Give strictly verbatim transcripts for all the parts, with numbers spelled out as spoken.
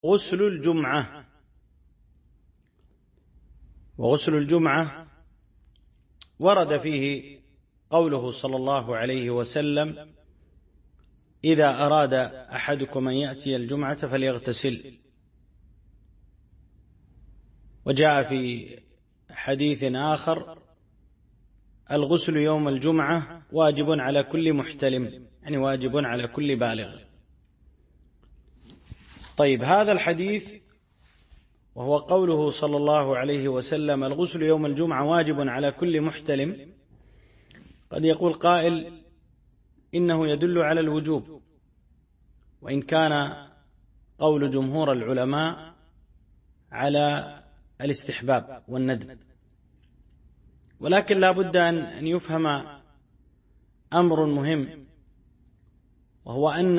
غسل الجمعة. وغسل الجمعة ورد فيه قوله صلى الله عليه وسلم: إذا أراد أحدكم أن يأتي الجمعة فليغتسل. وجاء في حديث آخر: الغسل يوم الجمعة واجب على كل محتلم، يعني واجب على كل بالغ. طيب، هذا الحديث وهو قوله صلى الله عليه وسلم: الغسل يوم الجمعة واجب على كل محتلم، قد يقول قائل: إنه يدل على الوجوب، وإن كان قول جمهور العلماء على الاستحباب والندب. ولكن لا بد أن يفهم أمر مهم، وهو أن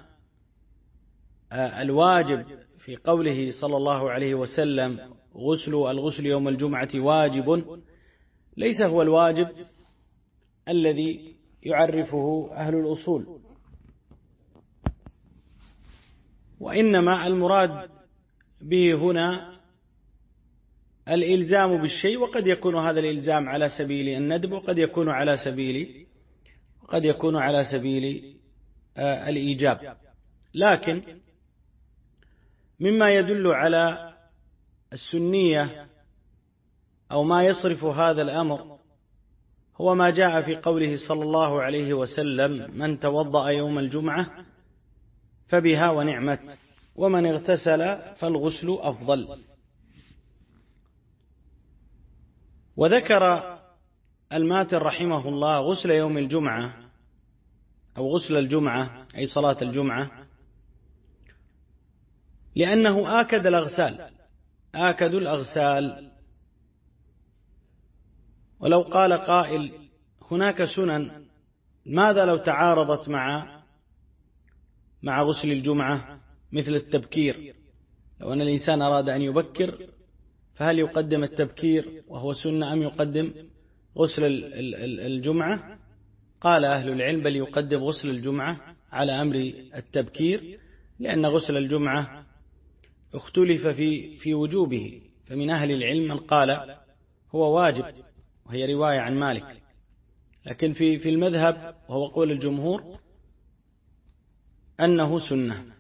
الواجب في قوله صلى الله عليه وسلم: غسل الغسل يوم الجمعة واجب، ليس هو الواجب الذي يعرفه أهل الأصول، وإنما المراد به هنا الإلزام بالشيء، وقد يكون هذا الإلزام على سبيل الندب، وقد يكون على سبيل وقد يكون على سبيل الإيجاب. لكن مما يدل على السنية أو ما يصرف هذا الأمر هو ما جاء في قوله صلى الله عليه وسلم: من توضأ يوم الجمعة فبها ونعمت، ومن اغتسل فالغسل أفضل. وذكر الماتر رحمه الله غسل يوم الجمعة أو غسل الجمعة، أي صلاة الجمعة، لأنه آكد الأغسال آكد الأغسال. ولو قال قائل: هناك سنن، ماذا لو تعارضت مع مع غسل الجمعة، مثل التبكير؟ لو أن الإنسان أراد أن يبكر فهل يقدم التبكير وهو سنة أم يقدم غسل الجمعة؟ قال أهل العلم: بل يقدم غسل الجمعة على أمر التبكير، لأن غسل الجمعة اختلف في في وجوبه، فمن أهل العلم من قال هو واجب، وهي رواية عن مالك، لكن في في المذهب وهو قول الجمهور أنه سنة.